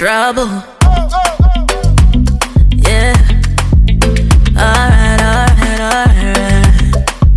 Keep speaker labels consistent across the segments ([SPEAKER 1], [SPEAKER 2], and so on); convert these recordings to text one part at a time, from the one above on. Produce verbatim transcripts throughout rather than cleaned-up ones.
[SPEAKER 1] trouble. Yeah. Alright, alright, alright.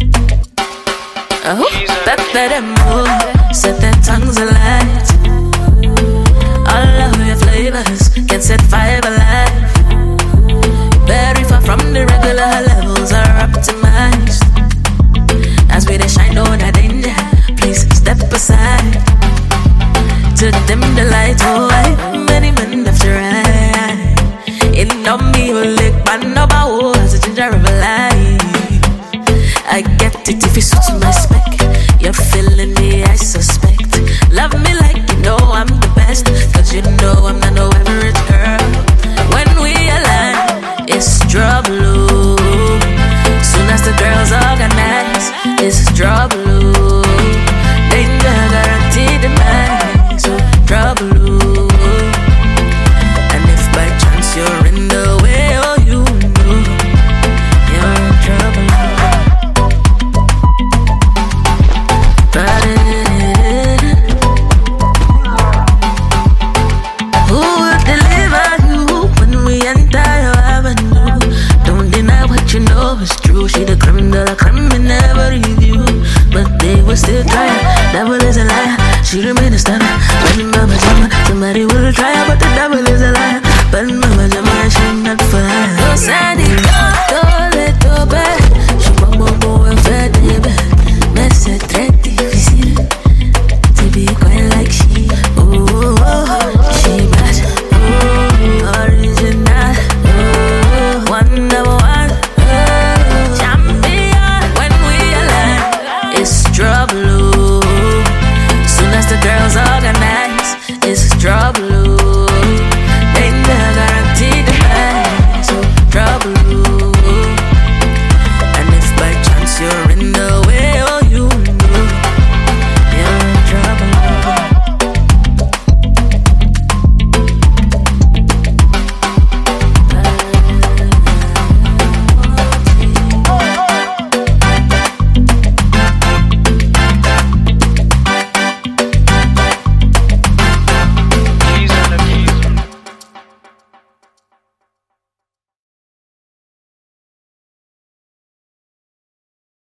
[SPEAKER 1] Oh, better than move. Set their tongues alight. All of your flavors can set fire alive. Very far from the regular levels are optimized. As we they shine on the danger, please step aside. To dim the light, oh I, many men left to right. It know me who lick my number one as a ginger of a life. I get it if you suit my spec. You're feeling me, I suspect. Love me like you know I'm the best, cause you know I'm not no average girl. When we align, it's trouble. Soon as the girls organize, it's trouble. Danger guaranteed demise, so trouble. And if by chance you're in the way, oh you know you're in trouble. Who will deliver you when we enter your avenue? Don't deny what you know is true. She the creme de la creme and never leave you, but they will still try. Devil is a liar, she remain a stunner. When mama jama, somebody will try, but the devil is a liar. But mama jama, she not fire. So sad.